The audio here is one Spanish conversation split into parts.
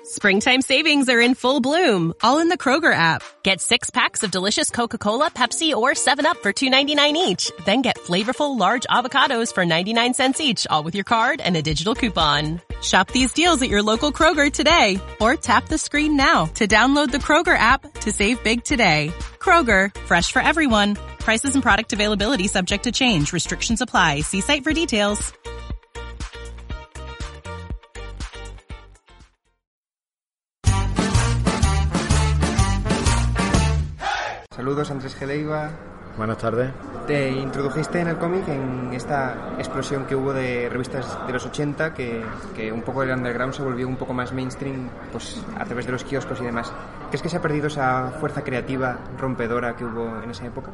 Springtime savings are in full bloom, all in the Kroger app. Get 6 packs of delicious Coca-Cola, Pepsi, or 7-Up for $2.99 each. Then get flavorful large avocados for 99 cents each, all with your card and a digital coupon. Shop these deals at your local Kroger today, or tap the screen now to download the Kroger app to save big today. Kroger, fresh for everyone. Prices and product availability subject to change. Restrictions apply. See site for details. Saludos, Andrés G. Leiva. Buenas tardes. Te introdujiste en el cómic en esta explosión que hubo de revistas de los 80, que un poco el underground se volvió un poco más mainstream, pues a través de los kioscos y demás. ¿Crees que se ha perdido esa fuerza creativa rompedora que hubo en esa época?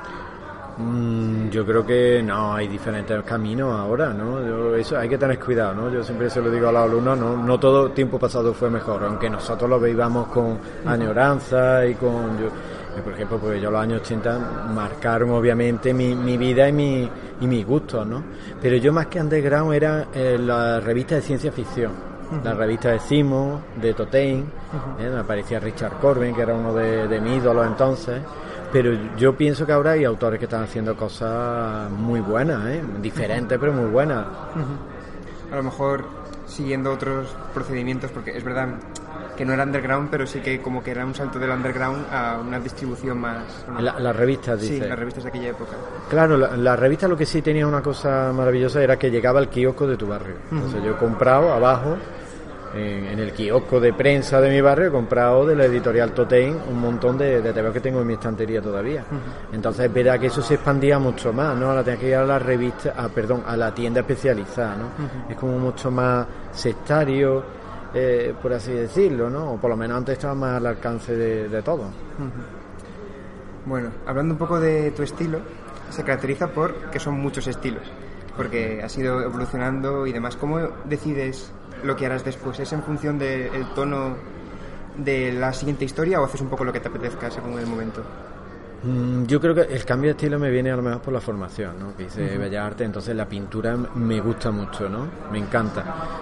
Yo creo que no, hay diferentes caminos ahora, ¿no? Eso hay que tener cuidado, ¿no? Yo siempre se lo digo a los alumnos, no todo tiempo pasado fue mejor, aunque nosotros lo vivamos con añoranza y con... por ejemplo, pues yo los años 80 marcaron obviamente mi vida y mis gustos, ¿no? Pero yo más que underground era la revista de ciencia ficción, la revista de Simon, de Totein, me aparecía Richard Corbin, que era uno de mis ídolos entonces. Pero yo pienso que ahora hay autores que están haciendo cosas muy buenas, diferentes pero muy buenas. A lo mejor siguiendo otros procedimientos, porque es verdad que no era underground, pero sí que como que era un salto del underground a una distribución más... Las revistas, dice. Sí, las revistas de aquella época. Claro, la revista lo que sí tenía una cosa maravillosa era que llegaba al kiosco de tu barrio. Entonces yo he comprado abajo, en el kiosco de prensa de mi barrio, he comprado de la editorial Totein un montón de TVO que tengo en mi estantería todavía. Entonces es verdad que eso se expandía mucho más, ¿no? Ahora tenía que ir a la revista, a la tienda especializada, ¿no? Es como mucho más sectario, por así decirlo, ¿no? O por lo menos antes estaba más al alcance de todo. Bueno, hablando un poco de tu estilo, se caracteriza por que son muchos estilos, porque has ido evolucionando y demás. ¿Cómo decides lo que harás después? ¿Es en función del tono de la siguiente historia o haces un poco lo que te apetezca según el momento? Yo creo que el cambio de estilo me viene a lo mejor por la formación, ¿no? Que hice Bellas Artes, entonces la pintura me gusta mucho, ¿no? Me encanta.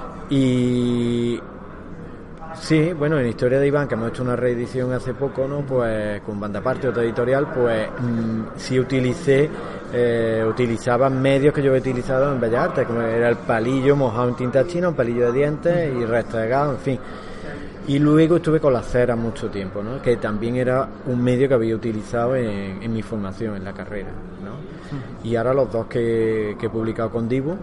Y sí, bueno, en Historia de Iván, que hemos hecho una reedición hace poco, ¿no? Pues con Banda Aparte, otra editorial, pues sí utilizaba medios que yo he utilizado en Bellas Artes, como era el palillo mojado en tinta china, un palillo de dientes y restregado, en fin. Y luego estuve con la cera mucho tiempo, ¿no? Que también era un medio que había utilizado en mi formación, en la carrera, ¿no? Y ahora los dos que he publicado con Dibu,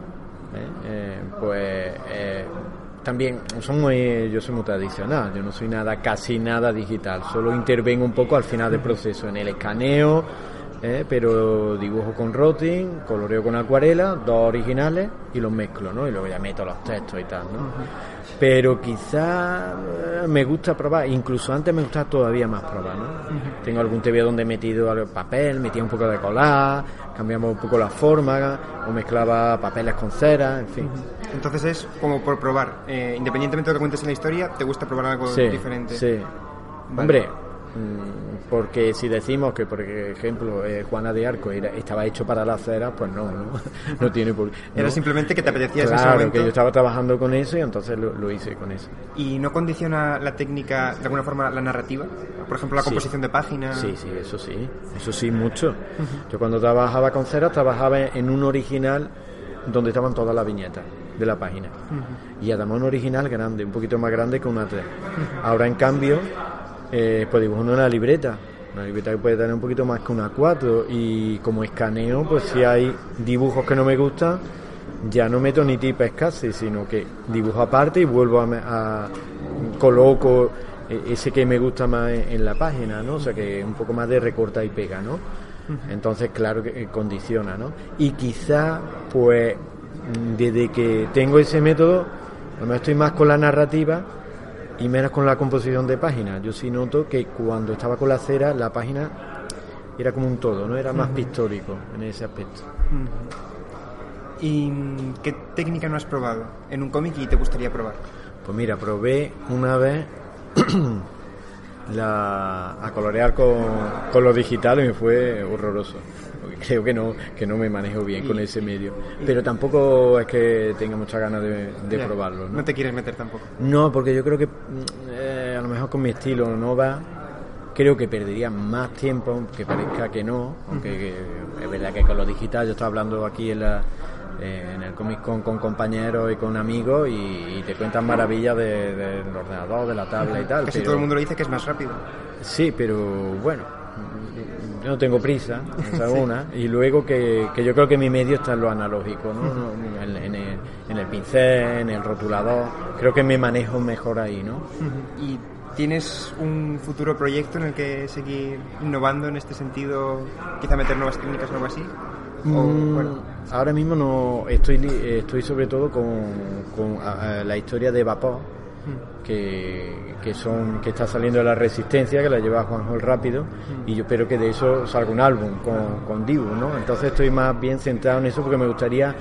también yo soy muy tradicional, yo no soy casi nada digital, solo intervengo un poco al final del proceso, en el escaneo, pero dibujo con Rotting, coloreo con acuarela, 2 originales y los mezclo, ¿no? Y luego ya meto los textos y tal, ¿no? Pero quizá me gusta probar, incluso antes me gustaba todavía más probar, ¿no? Tengo algún TV donde he metido papel, metía un poco de collage, cambiamos un poco la forma, o mezclaba papeles con cera, en fin. Entonces es como por probar, independientemente de lo que cuentes en la historia, ¿te gusta probar algo diferente? Sí, vale. Hombre, porque si decimos que, por ejemplo, Juana de Arco estaba hecho para la cera, pues no tiene por qué. Era simplemente que te apetecía ese Claro, momento. que yo estaba trabajando con eso y entonces lo hice con eso. ¿Y no condiciona la técnica, de alguna forma, la narrativa? Por ejemplo, la composición de páginas. Sí, eso sí, mucho. Yo cuando trabajaba con cera, trabajaba en un original donde estaban todas las viñetas de la página. Y además un original grande, un poquito más grande que una 3. Ahora, en cambio, pues dibujo una libreta que puede tener un poquito más que una 4, y como escaneo, pues si hay dibujos que no me gustan, ya no meto ni tipes casi, sino que dibujo aparte y vuelvo a coloco ese que me gusta más en la página, ¿no? O sea, que un poco más de recorta y pega, ¿no? Entonces, claro que condiciona, ¿no? Y quizá, pues, desde que tengo ese método, a lo mejor estoy más con la narrativa y menos con la composición de páginas. Yo sí noto que cuando estaba con la cera, la página era como un todo, ¿no? Era más pictórico en ese aspecto. ¿Y qué técnica no has probado en un cómic y te gustaría probar? Pues mira, probé una vez a colorear con lo digital y me fue horroroso. Porque creo que no me manejo bien con ese medio. Pero tampoco es que tenga muchas ganas de probarlo, ¿no? No te quieres meter tampoco. No, porque yo creo que a lo mejor con mi estilo no va. Creo que perdería más tiempo, aunque parezca que no, aunque es verdad que con lo digital, yo estaba hablando aquí en el Comic Con con compañeros y con amigos y te cuentan maravillas del ordenador, de la tablet y tal. Casi todo el mundo lo dice que es más rápido. Sí, pero bueno, yo no tengo prisa, esa es una, y luego que yo creo que mi medio está en lo analógico, ¿no? En el pincel, en el rotulador, creo que me manejo mejor ahí, ¿no? ¿Y tienes un futuro proyecto en el que seguir innovando en este sentido, quizá meter nuevas técnicas o algo así? Bueno. Ahora mismo no estoy sobre todo con la historia de Vapor, que está saliendo de la Resistencia, que la lleva Juanjo el Rápido, y yo espero que de eso salga un álbum con Dibu, ¿no? Entonces estoy más bien centrado en eso porque me gustaría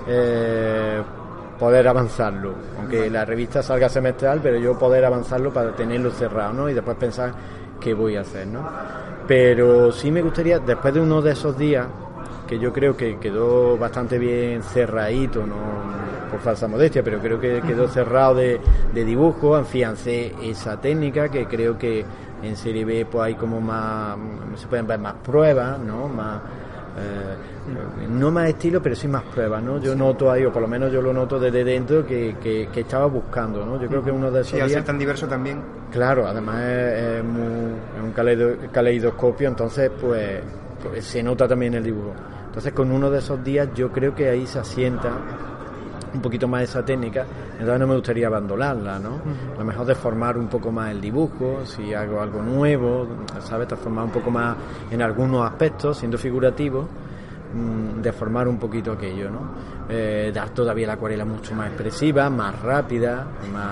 poder avanzarlo, aunque la revista salga semestral, pero yo poder avanzarlo para tenerlo cerrado, ¿no? Y después pensar qué voy a hacer, ¿no? Pero sí me gustaría, después de uno de esos días, que yo creo que quedó bastante bien cerradito, no por falsa modestia, pero creo que quedó cerrado de dibujo, afiancé esa técnica, que creo que en serie B pues hay como más, se pueden ver más pruebas, ¿no? Más no más estilo, pero sí más pruebas, ¿no? Yo noto ahí, o por lo menos yo lo noto desde dentro, que estaba buscando, ¿no? Yo creo que uno de esos días... Sí, al ser tan diverso también. Claro, además es un caleidoscopio, entonces pues se nota también el dibujo. Entonces con uno de esos días yo creo que ahí se asienta un poquito más esa técnica, entonces no me gustaría abandonarla, ¿no? A lo mejor deformar un poco más el dibujo, si hago algo nuevo, ¿sabes? Transformar un poco más en algunos aspectos, siendo figurativo, deformar un poquito aquello, ¿no? Dar todavía la acuarela mucho más expresiva, más rápida,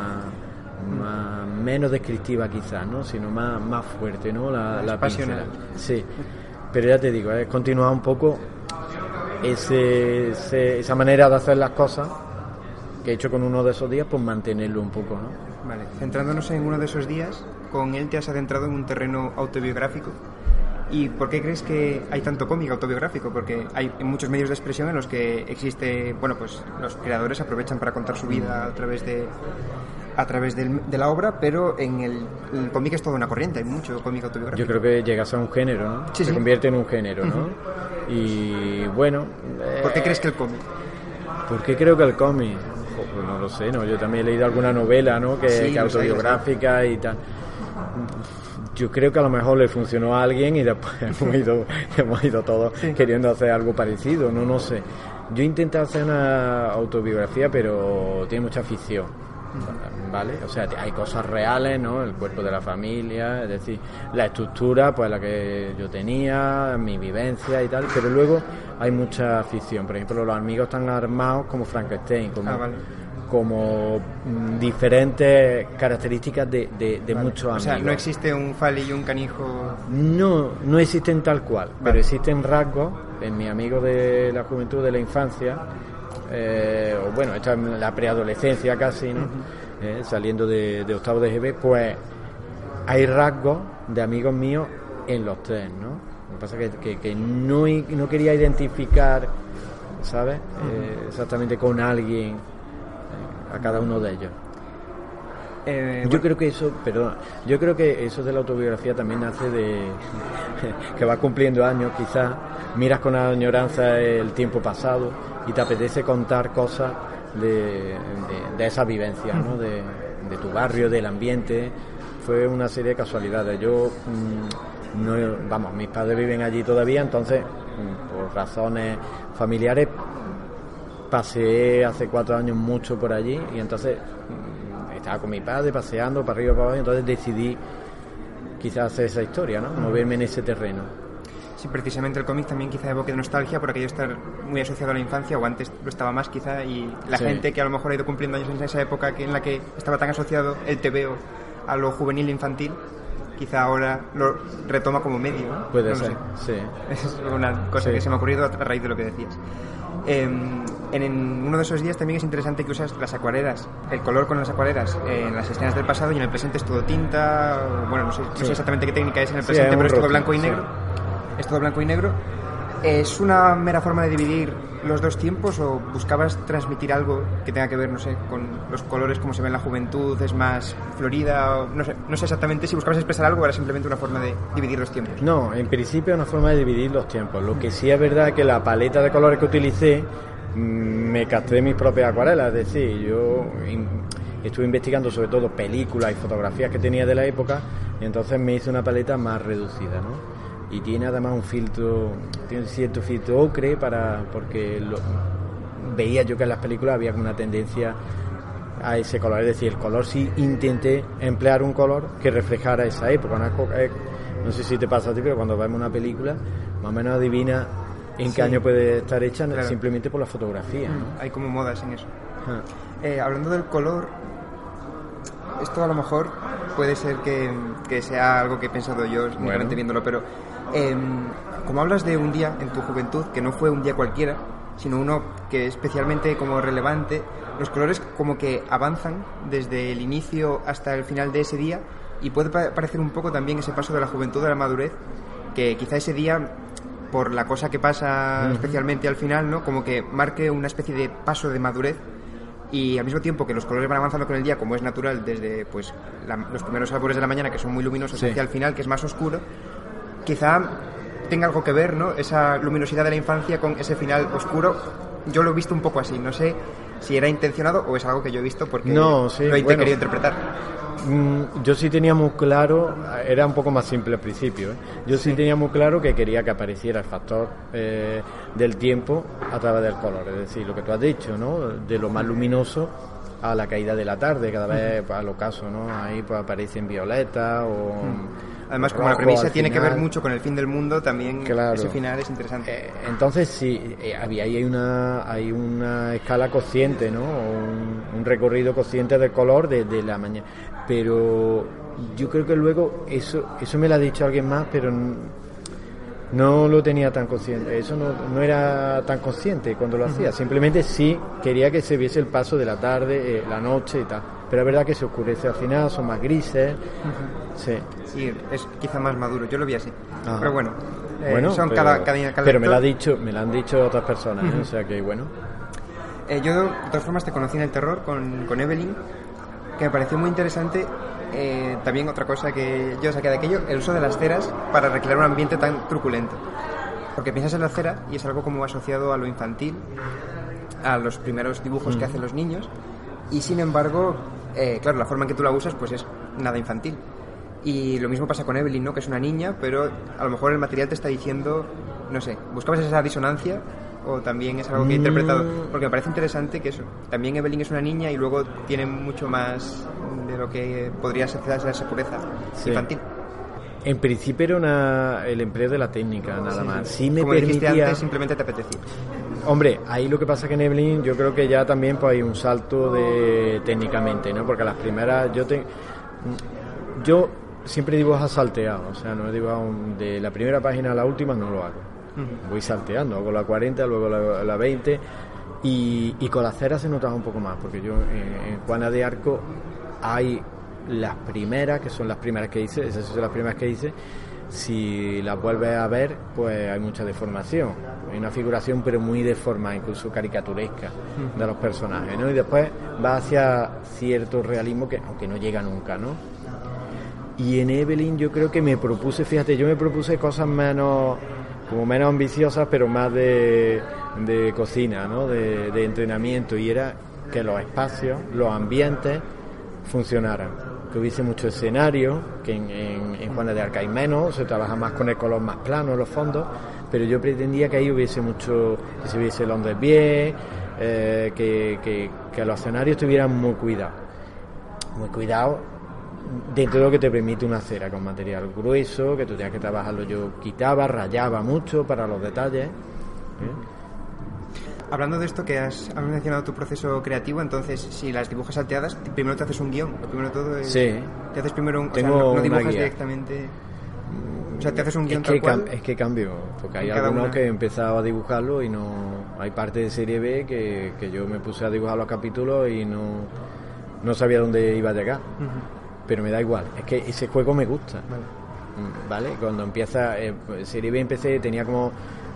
menos descriptiva quizás, ¿no? Sino más fuerte, ¿no? La pasional. Sí, pero ya te digo, es continuar un poco esa manera de hacer las cosas que he hecho con uno de esos días, pues mantenerlo un poco, ¿no? Vale, centrándonos en uno de esos días, con él te has adentrado en un terreno autobiográfico. ¿Y por qué crees que hay tanto cómic autobiográfico? Porque hay muchos medios de expresión en los que existe, bueno, pues los creadores aprovechan para contar su vida a través de la obra, pero en el cómic es toda una corriente, hay mucho cómic autobiográfico. Yo creo que llegas a un género, ¿no? Sí, se convierte en un género, ¿no? Y bueno... ¿Por qué crees que el cómic? ¿Por qué creo que el cómic? Pues no lo sé, ¿no? Yo también he leído alguna novela, ¿no? Que autobiográfica y tal. Yo creo que a lo mejor le funcionó a alguien y después hemos ido todos queriendo hacer algo parecido, no sé. Yo intenté hacer una autobiografía, pero tiene mucha ficción, ¿vale? O sea, hay cosas reales, ¿no? El cuerpo de la familia, es decir, la estructura, pues la que yo tenía, mi vivencia y tal, pero luego hay mucha ficción. Por ejemplo, los amigos están armados como Frankenstein, como diferentes características de muchos amigos. O sea, no existe un Fali y un Canijo. No existen tal cual, pero existen rasgos en mi amigo de la juventud, de la infancia, o bueno, esta es la preadolescencia casi, ¿no? Saliendo de octavo de GB, pues hay rasgos de amigos míos en los tres, ¿no? Lo que pasa es que no quería identificar, ¿sabes? Exactamente con alguien a cada uno de ellos. Yo creo que eso de la autobiografía también nace de que vas cumpliendo años, quizás miras con añoranza el tiempo pasado y te apetece contar cosas de esa vivencia, ¿no? De tu barrio, del ambiente. Fue una serie de casualidades. Yo mis padres viven allí todavía, entonces por razones familiares pasé hace 4 años mucho por allí y entonces estaba con mi padre paseando para arriba para abajo y entonces decidí quizás hacer esa historia, ¿no? Moverme en ese terreno. Sí, precisamente el cómic también quizá evoque nostalgia por aquello estar muy asociado a la infancia, o antes lo estaba más quizá, y la gente que a lo mejor ha ido cumpliendo años en esa época en la que estaba tan asociado el TVO a lo juvenil e infantil, quizá ahora lo retoma como medio, ¿no? Puede ser, sí. Es una cosa que se me ha ocurrido a raíz de lo que decías. En uno de esos días también es interesante que usas las acuarelas, el color con las acuarelas en las escenas del pasado, y en el presente es todo tinta, bueno, no sé exactamente qué técnica es en el presente, pero es todo blanco y negro. Es todo blanco y negro. ¿Es una mera forma de dividir los dos tiempos o buscabas transmitir algo que tenga que ver, no sé, con los colores, como se ve en la juventud, es más florida? O no sé exactamente si buscabas expresar algo o era simplemente una forma de dividir los tiempos. No, en principio es una forma de dividir los tiempos. Lo que sí es verdad es que la paleta de colores que utilicé me castré mis propias acuarelas, es decir, yo estuve investigando sobre todo películas y fotografías que tenía de la época y entonces me hice una paleta más reducida, ¿no? Y tiene además tiene cierto filtro ocre porque veía yo que en las películas había una tendencia a ese color, es decir, el color sí intenté emplear un color que reflejara esa época. No sé si te pasa a ti, pero cuando vemos una película más o menos adivina en qué año puede estar hecha, claro, simplemente por la fotografía, ¿no? Hay como modas en eso. Hablando del color, esto a lo mejor puede ser que sea algo que he pensado yo únicamente viéndolo, pero como hablas de un día en tu juventud que no fue un día cualquiera, sino uno que es especialmente como relevante, los colores como que avanzan desde el inicio hasta el final de ese día y puede parecer un poco también ese paso de la juventud a la madurez, que quizá ese día, por la cosa que pasa especialmente al final, ¿no?, como que marque una especie de paso de madurez. Y al mismo tiempo que los colores van avanzando con el día, como es natural, desde pues los primeros albores de la mañana, que son muy luminosos, hacia el final, que es más oscuro, quizá tenga algo que ver, ¿no?, esa luminosidad de la infancia con ese final oscuro. Yo lo he visto un poco así, no sé si era intencionado o es algo que yo he visto porque lo he querido interpretar. Yo sí tenía muy claro, era un poco más simple al principio, yo sí tenía muy claro que quería que apareciera el factor del tiempo a través del color, es decir, lo que tú has dicho, ¿no?, de lo más luminoso a la caída de la tarde, cada vez pues, al ocaso, ¿no?, ahí pues aparecen violetas o... Además, como la premisa tiene que ver mucho con el fin del mundo, también claro, ese final es interesante. Entonces sí, hay una escala consciente, ¿no?, un recorrido consciente del color de la mañana. Pero yo creo que luego eso me lo ha dicho alguien más, pero no lo tenía tan consciente. Eso no era tan consciente cuando lo hacía. Simplemente sí quería que se viese el paso de la tarde, la noche y tal. Pero es verdad que se oscurece al final, son más grises. Sí, es quizá más maduro. Yo lo vi así. Ajá. Pero bueno, son cada pero me lo han dicho otras personas, o sea que bueno. Yo de todas formas te conocí en el terror con Evelyn, que me pareció muy interesante. También otra cosa que yo saqué de aquello, el uso de las ceras para recrear un ambiente tan truculento. Porque piensas en la cera y es algo como asociado a lo infantil, a los primeros dibujos que hacen los niños, y sin embargo, claro, la forma en que tú la usas pues es nada infantil. Y lo mismo pasa con Evelyn, ¿no?, que es una niña, pero a lo mejor el material te está diciendo, no sé, ¿buscabas esa disonancia? ¿O también es algo que he interpretado? Porque me parece interesante que eso, también Evelyn es una niña y luego tiene mucho más de lo que podría ser esa pureza infantil. En principio era el empleo de la técnica, nada más. Sí me como permitía... dijiste antes, simplemente te apetecía. Hombre, ahí lo que pasa que en Evelyn yo creo que ya también pues hay un salto de técnicamente, ¿no? Porque las primeras yo siempre dibujo salteado, o sea, no he dibujado de la primera página a la última, no lo hago. Voy salteando, hago la 40, luego la 20 y con la cera se notaba un poco más, porque yo en Juana de Arco hay las primeras, que son las primeras que hice, esas son las primeras que hice. Si las vuelves a ver, pues hay mucha deformación, hay una figuración pero muy deformada, incluso caricaturesca de los personajes, ¿no? Y después va hacia cierto realismo que aunque no llega nunca, ¿no? Y en Evelyn yo creo que me propuse cosas menos ambiciosas, pero más de cocina, ¿no?, de entrenamiento, y era que los espacios, los ambientes funcionaran, que hubiese mucho escenario, que en Juana de Arco hay menos, se trabaja más con el color más plano en los fondos, pero yo pretendía que ahí hubiese mucho, que se viese el ondes bien, que los escenarios estuvieran muy cuidados dentro de lo que te permite una cera con material grueso, que tú tenías que trabajarlo. Yo quitaba, rayaba mucho para los detalles. Hablando de esto, que has mencionado tu proceso creativo, entonces si las dibujas salteadas, primero te haces un guión, lo primero de todo es... Sí. Te haces primero o sea, no dibujas directamente... O sea, te haces un guión tal cual. Es que cambio, porque hay algunos que he empezado a dibujarlo y no... Hay parte de serie B que yo me puse a dibujar los capítulos y no sabía dónde iba a llegar. Pero me da igual, es que ese juego me gusta. Vale. Cuando empieza serie B empecé, tenía como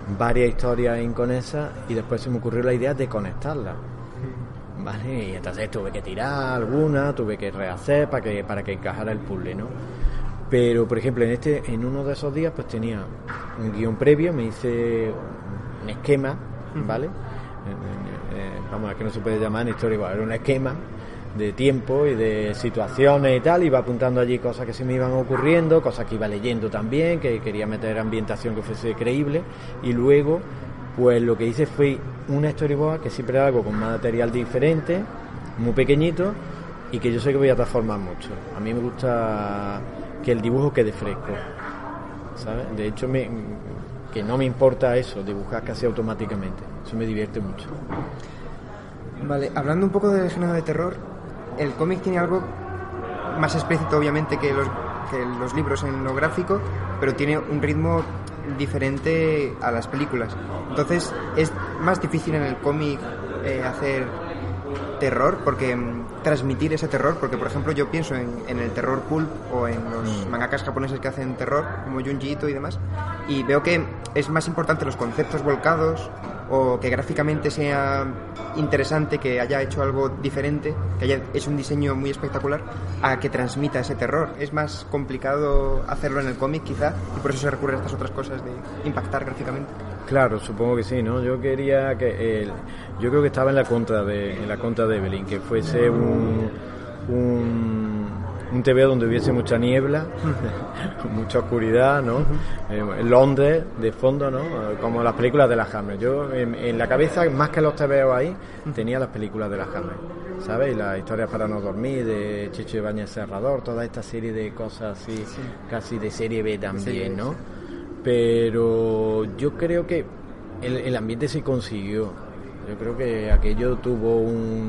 varias historias inconexas y después se me ocurrió la idea de conectarlas. Vale, y entonces tuve que tirar alguna, tuve que rehacer para que encajara el puzzle, ¿no? Pero, por ejemplo, en uno de esos días pues tenía un guión previo, me hice un esquema, ¿vale? Vamos, es que no se puede llamar en historia, era un esquema de tiempo y de situaciones y tal, iba apuntando allí cosas que se me iban ocurriendo, cosas que iba leyendo también, que quería meter ambientación que fuese creíble, y luego pues lo que hice fue una storyboard que siempre hago con material diferente, muy pequeñito, y que yo sé que voy a transformar mucho. A mí me gusta que el dibujo quede fresco, ¿sabes? De hecho, que no me importa eso, dibujar casi automáticamente. Eso me divierte mucho. Vale, hablando un poco del género de terror, el cómic tiene algo más explícito, obviamente, que los libros en lo gráfico, pero tiene un ritmo diferente a las películas. Entonces, es más difícil en el cómic hacer terror, porque transmitir ese terror, porque por ejemplo yo pienso en el terror pulp o en los mangakas japoneses que hacen terror, como Junji Ito y demás, y veo que es más importante los conceptos volcados, o que gráficamente sea interesante, que haya hecho algo diferente, que haya hecho un diseño muy espectacular, a que transmita ese terror. Es más complicado hacerlo en el cómic quizá, y por eso se recurre a estas otras cosas de impactar gráficamente. Claro, supongo que sí, ¿no? Yo quería que yo creo que estaba en la contra de Evelyn, que fuese un TVO donde hubiese mucha niebla, mucha oscuridad, ¿no? Londres de fondo, ¿no? Como las películas de la Hammer. Yo en la cabeza, más que los TVO ahí, tenía las películas de la Hammer, ¿sabes? Y las historias para no dormir, de Checho Ibáñez Serrador, toda esta serie de cosas así, sí, casi de serie B también, ¿no? Pero yo creo que el ambiente se consiguió. Yo creo que aquello tuvo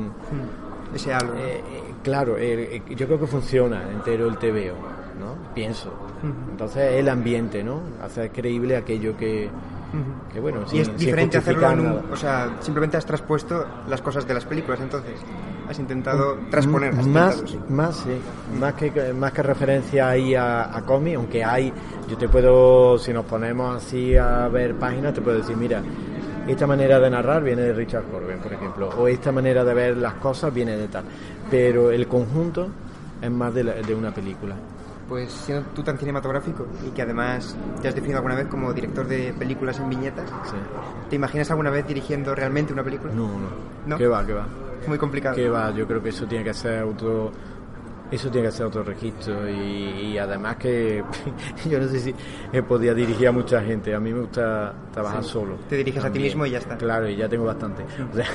ese algo. Claro, yo creo que funciona entero el TVO, ¿no? Pienso. Entonces el ambiente, ¿no? Hacer creíble aquello que bueno, y es diferente hacerlo o sea, simplemente has traspuesto las cosas de las películas, entonces has intentado transponerlas. Más que referencia ahí a cómic, aunque hay, yo te puedo, si nos ponemos así a ver páginas, te puedo decir, mira, esta manera de narrar viene de Richard Corben, por ejemplo, o esta manera de ver las cosas viene de tal, pero el conjunto es más de una película. Pues siendo tú tan cinematográfico y que además te has definido alguna vez como director de películas en viñetas, sí, ¿te imaginas alguna vez dirigiendo realmente una película? No. ¿Qué va? Muy complicado. ¿Qué va? Yo creo que eso tiene que ser otro registro, y además que yo no sé si podía dirigir a mucha gente. A mí me gusta trabajar solo. Te diriges también a ti mismo y ya está. Claro, y ya tengo bastante. O sea,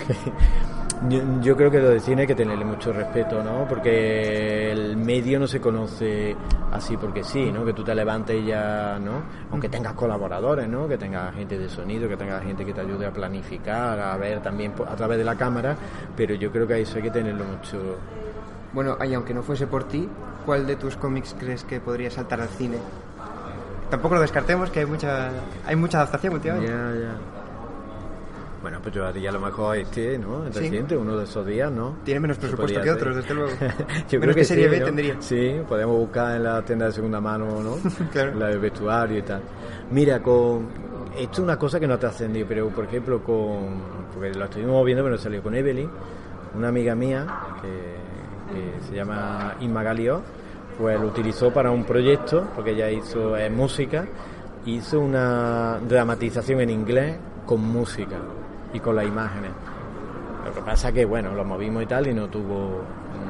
yo creo que lo de cine hay que tenerle mucho respeto, ¿no? Porque el medio no se conoce así porque sí, ¿no? Que tú te levantes y ya, ¿no? Aunque tengas colaboradores, ¿no? Que tengas gente de sonido, que tengas gente que te ayude a planificar, a ver también a través de la cámara, pero yo creo que eso hay que tenerlo mucho. Bueno, y aunque no fuese por ti, ¿cuál de tus cómics crees que podría saltar al cine? Tampoco lo descartemos, que hay mucha adaptación últimamente. Ya. Bueno, pues yo haría a lo mejor ¿no? El reciente, uno de esos días, ¿no? Tiene menos presupuesto que otros, desde luego. Yo menos que serie B, ¿no? Tendría. Sí, podemos buscar en la tienda de segunda mano, ¿no? Claro. La de vestuario y tal. Mira, esto es una cosa que no te ascendí, pero por ejemplo porque lo estuvimos viendo, pero salió con Evelyn, una amiga mía que se llama Inma Galió, pues lo utilizó para un proyecto, porque ella hizo música, hizo una dramatización en inglés con música y con las imágenes. Lo que pasa es que, bueno, lo movimos y tal, y no tuvo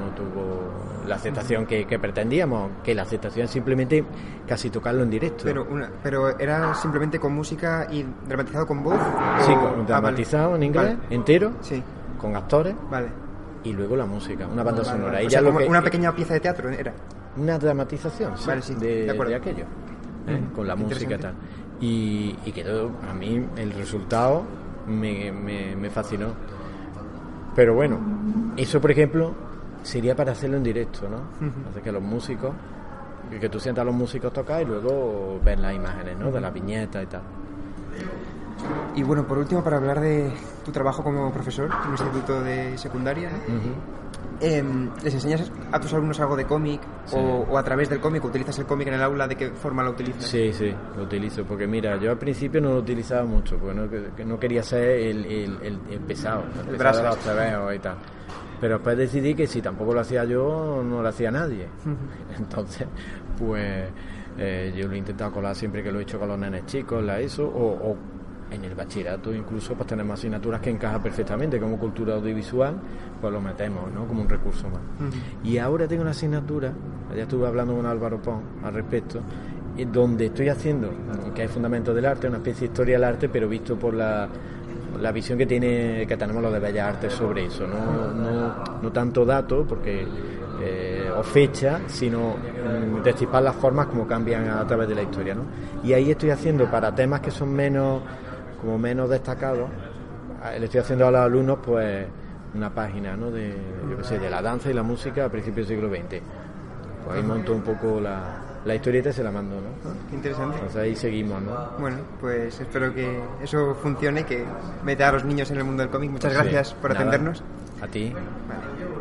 la aceptación que pretendíamos, que la aceptación es simplemente casi tocarlo en directo. Pero era simplemente con música y dramatizado con voz. Sí, dramatizado en inglés, vale, entero, sí, con actores. Vale. Y luego la música, una banda sonora. Vale. O sea, como una pequeña pieza de teatro era. Una dramatización, sí, vale, sí, de aquello, con la música y tal. Y quedó, a mí el resultado me fascinó. Pero bueno, eso por ejemplo sería para hacerlo en directo, ¿no? Hacer que los músicos, que tú sientas a los músicos tocar y luego ver las imágenes, ¿no? De las viñetas y tal. Y bueno, por último, para hablar de tu trabajo como profesor en un instituto de secundaria, ¿les enseñas a tus alumnos algo de cómic? Sí. O a través del cómic? ¿Utilizas el cómic en el aula? ¿De qué forma lo utilizas? Sí, lo utilizo, porque mira, yo al principio no lo utilizaba mucho, porque no quería ser el pesado, el pesado de los tebeos y tal. Pero después decidí que si tampoco lo hacía yo, no lo hacía nadie. Entonces, pues yo lo he intentado colar siempre que lo he hecho con los nenes chicos, la ESO, o en el bachillerato incluso pues tenemos asignaturas que encajan perfectamente, como cultura audiovisual, pues lo metemos, ¿no? Como un recurso más. Y ahora tengo una asignatura, ya estuve hablando con Álvaro Pons al respecto, donde estoy haciendo, que es Fundamentos del Arte, una especie de historia del arte, pero visto por la visión que tenemos los de Bellas Artes sobre eso, no tanto datos, porque o fecha, sino destripar las formas como cambian a través de la historia, ¿no? Y ahí estoy haciendo para temas que son menos destacados, le estoy haciendo a los alumnos pues una página, ¿no? de la danza y la música a principios del siglo XX. Pues ahí monto un poco la historieta y se la mando, ¿no? Qué interesante. Entonces ahí seguimos, ¿no? Bueno, pues espero que eso funcione, que meta a los niños en el mundo del cómic. Muchas gracias por atendernos. A ti. Vale.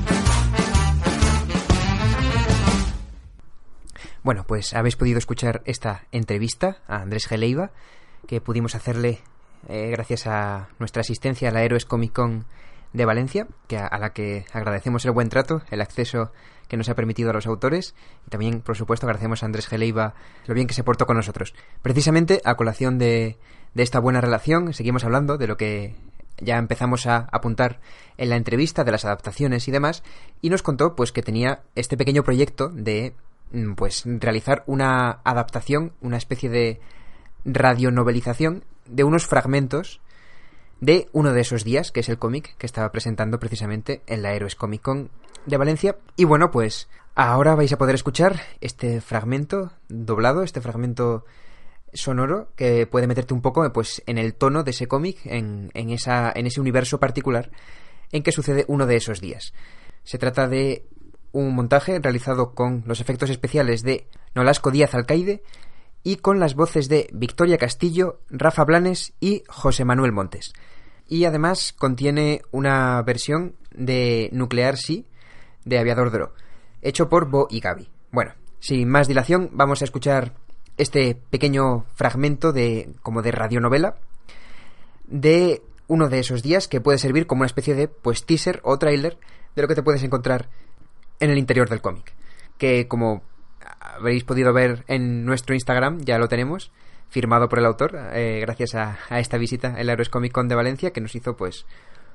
Bueno, pues habéis podido escuchar esta entrevista a Andrés G. Leiva, que pudimos hacerle gracias a nuestra asistencia a la Heroes Comic Con de Valencia, a la que agradecemos el buen trato, el acceso que nos ha permitido a los autores, y también, por supuesto, agradecemos a Andrés G. Leiva lo bien que se portó con nosotros. Precisamente, a colación de esta buena relación, seguimos hablando de lo que ya empezamos a apuntar en la entrevista, de las adaptaciones y demás, y nos contó pues que tenía este pequeño proyecto de pues realizar una adaptación, una especie de radionovelización de unos fragmentos de uno de esos días, que es el cómic que estaba presentando precisamente en la Heroes Comic Con de Valencia. Y bueno, pues ahora vais a poder escuchar este fragmento doblado, este fragmento sonoro, que puede meterte un poco pues en el tono de ese cómic, en ese universo particular en que sucede uno de esos días. Se trata de un montaje realizado con los efectos especiales de Nolasco Díaz Alcaide y con las voces de Victoria Castillo, Rafa Blanes y José Manuel Montes. Y además contiene una versión de Nuclear Sí, de Aviador Dro, hecho por Bo y Gaby. Bueno, sin más dilación, vamos a escuchar este pequeño fragmento como de radionovela de uno de esos días, que puede servir como una especie de pues teaser o tráiler de lo que te puedes encontrar en el interior del cómic, que como habréis podido ver en nuestro Instagram, ya lo tenemos firmado por el autor, gracias a esta visita en la Heroes Comic Con de Valencia, que nos hizo pues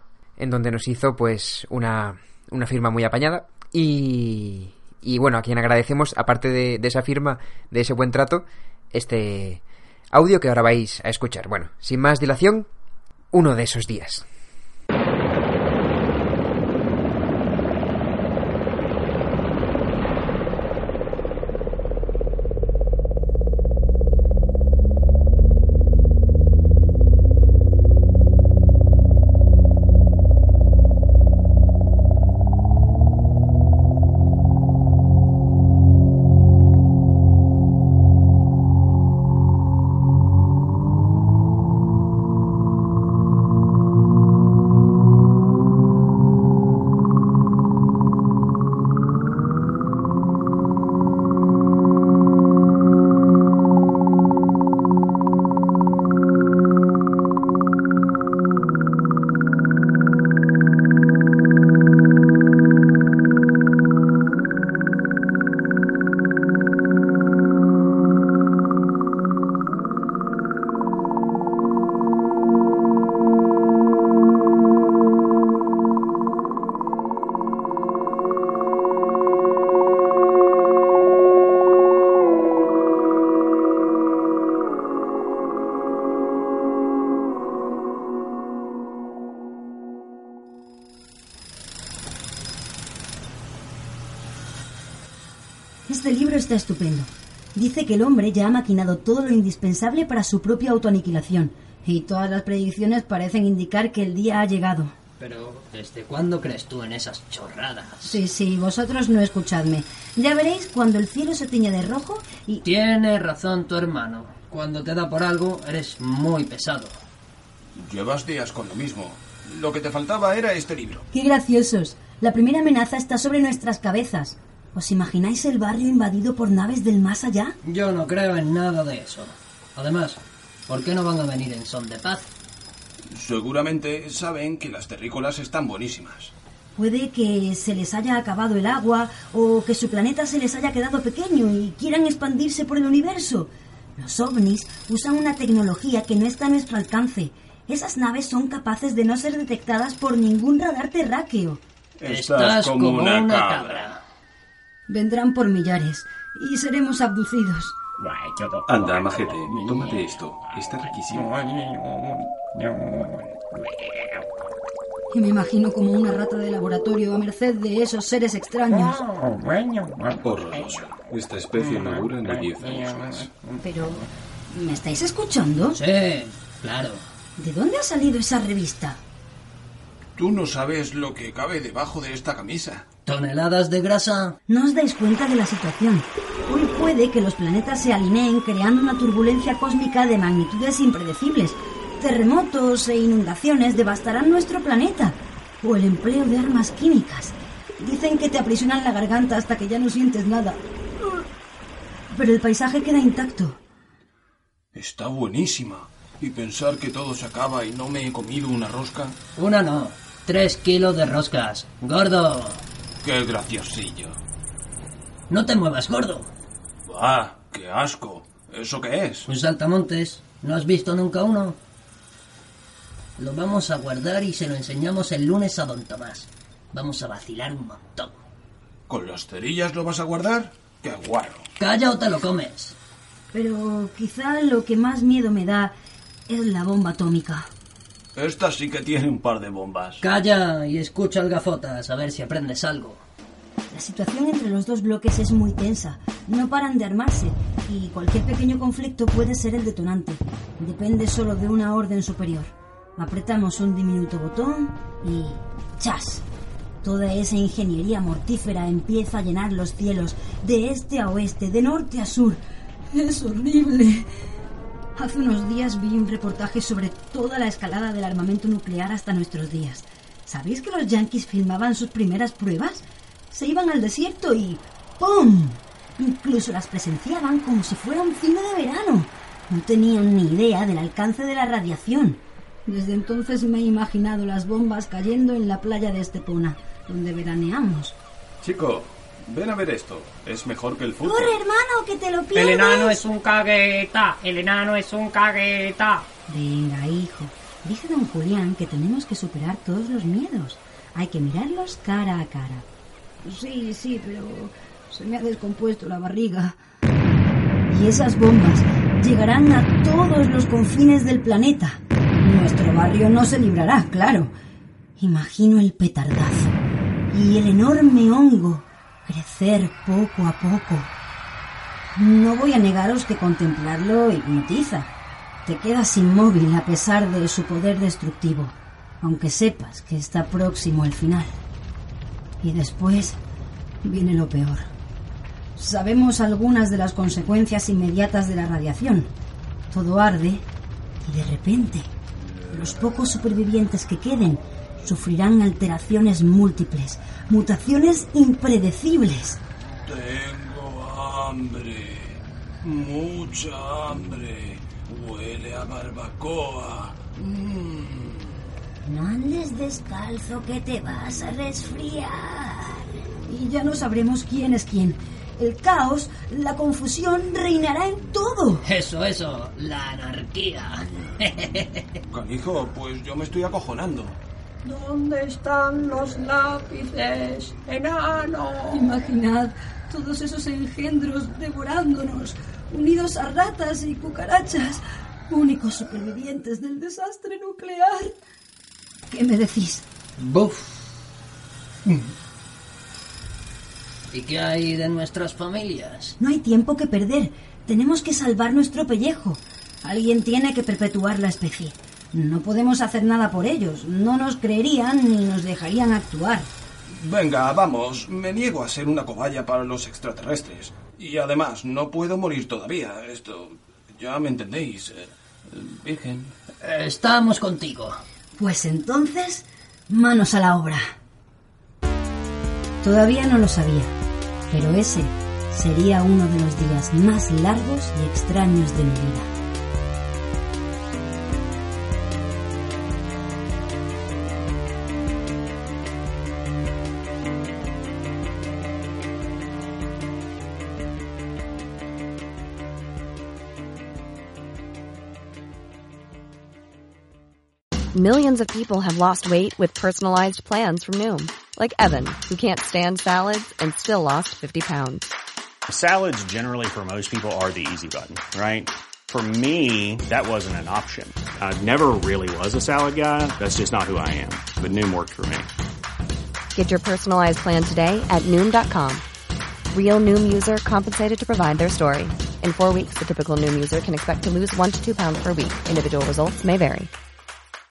una firma muy apañada, y bueno, a quien agradecemos, aparte de esa firma, de ese buen trato, este audio que ahora vais a escuchar. Bueno, sin más dilación, uno de esos días. Este libro está estupendo. Dice que el hombre ya ha maquinado todo lo indispensable para su propia autoaniquilación, y todas las predicciones parecen indicar que el día ha llegado. Pero, ¿desde cuándo crees tú en esas chorradas? Sí, vosotros no escuchadme. Ya veréis cuando el cielo se tiñe de rojo y... Tiene razón tu hermano. Cuando te da por algo, eres muy pesado. Llevas días con lo mismo. Lo que te faltaba era este libro. ¡Qué graciosos! La primera amenaza está sobre nuestras cabezas. ¿Os imagináis el barrio invadido por naves del más allá? Yo no creo en nada de eso. Además, ¿por qué no van a venir en son de paz? Seguramente saben que las terrícolas están buenísimas. Puede que se les haya acabado el agua o que su planeta se les haya quedado pequeño y quieran expandirse por el universo. Los ovnis usan una tecnología que no está a nuestro alcance. Esas naves son capaces de no ser detectadas por ningún radar terráqueo. Estás como una cabra. Vendrán por millares y seremos abducidos. Anda, majete, tómate esto. Está riquísimo. Y me imagino como una rata de laboratorio a merced de esos seres extraños. Horroroso. Esta especie no dura ni 10 años más. Pero, ¿me estáis escuchando? Sí, claro. ¿De dónde ha salido esa revista? Tú no sabes lo que cabe debajo de esta camisa. ¿Toneladas de grasa? No os dais cuenta de la situación. Hoy puede que los planetas se alineen creando una turbulencia cósmica de magnitudes impredecibles. Terremotos e inundaciones devastarán nuestro planeta. O el empleo de armas químicas. Dicen que te aprisionan la garganta hasta que ya no sientes nada. Pero el paisaje queda intacto. Está buenísima. Y pensar que todo se acaba y no me he comido una rosca. Una no. 3 kilos de roscas. ¡Gordo! ¡Qué graciosillo! No te muevas, gordo. ¡Ah, qué asco! ¿Eso qué es? Un saltamontes. ¿No has visto nunca uno? Lo vamos a guardar y se lo enseñamos el lunes a don Tomás. Vamos a vacilar un montón. ¿Con las cerillas lo vas a guardar? ¡Qué guarro! Calla o te lo comes. Pero quizá lo que más miedo me da es la bomba atómica. Esta sí que tiene un par de bombas. Calla y escucha al gafotas a ver si aprendes algo. La situación entre los dos bloques es muy tensa. No paran de armarse y cualquier pequeño conflicto puede ser el detonante. Depende solo de una orden superior. Apretamos un diminuto botón y ¡chas! Toda esa ingeniería mortífera empieza a llenar los cielos de este a oeste, de norte a sur. ¡Es horrible! Hace unos días vi un reportaje sobre toda la escalada del armamento nuclear hasta nuestros días. ¿Sabéis que los yanquis filmaban sus primeras pruebas? Se iban al desierto y ¡pum! Incluso las presenciaban como si fuera un cine de verano. No tenían ni idea del alcance de la radiación. Desde entonces me he imaginado las bombas cayendo en la playa de Estepona, donde veraneamos. Chico, ven a ver esto. Es mejor que el fútbol. ¡Corre, hermano, que te lo pierdes! El enano es un cagueta. El enano es un cagueta. Venga, hijo. Dice don Julián que tenemos que superar todos los miedos. Hay que mirarlos cara a cara. Sí, pero se me ha descompuesto la barriga. Y esas bombas llegarán a todos los confines del planeta. Nuestro barrio no se librará, claro. Imagino el petardazo y el enorme hongo crecer poco a poco. No voy a negaros que contemplarlo hipnotiza. Te quedas inmóvil a pesar de su poder destructivo, aunque sepas que está próximo el final. Y después viene lo peor. Sabemos algunas de las consecuencias inmediatas de la radiación. Todo arde y de repente los pocos supervivientes que queden sufrirán alteraciones múltiples, mutaciones impredecibles. Tengo hambre, mucha hambre. Huele a barbacoa. No andes descalzo que te vas a resfriar. Y ya no sabremos quién es quién. El caos, la confusión reinará en todo. Eso, la anarquía. Canijo, pues yo me estoy acojonando. ¿Dónde están los lápices, enano? Imaginad todos esos engendros devorándonos, unidos a ratas y cucarachas, únicos supervivientes del desastre nuclear. ¿Qué me decís? ¡Buf! ¿Y qué hay de nuestras familias? No hay tiempo que perder. Tenemos que salvar nuestro pellejo. Alguien tiene que perpetuar la especie. No podemos hacer nada por ellos. No nos creerían ni nos dejarían actuar. Venga, vamos. Me niego a ser una cobaya para los extraterrestres. Y además, no puedo morir todavía. Esto... ya me entendéis. Virgen. Estamos contigo. Pues entonces, manos a la obra. Todavía no lo sabía, pero ese sería uno de los días más largos y extraños de mi vida. Millions of people have lost weight with personalized plans from Noom. Like Evan, who can't stand salads and still lost 50 pounds. Salads generally for most people are the easy button, right? For me, that wasn't an option. I never really was a salad guy. That's just not who I am. But Noom worked for me. Get your personalized plan today at Noom.com. Real Noom user compensated to provide their story. In 4 weeks, the typical Noom user can expect to lose 1 to 2 pounds per week. Individual results may vary.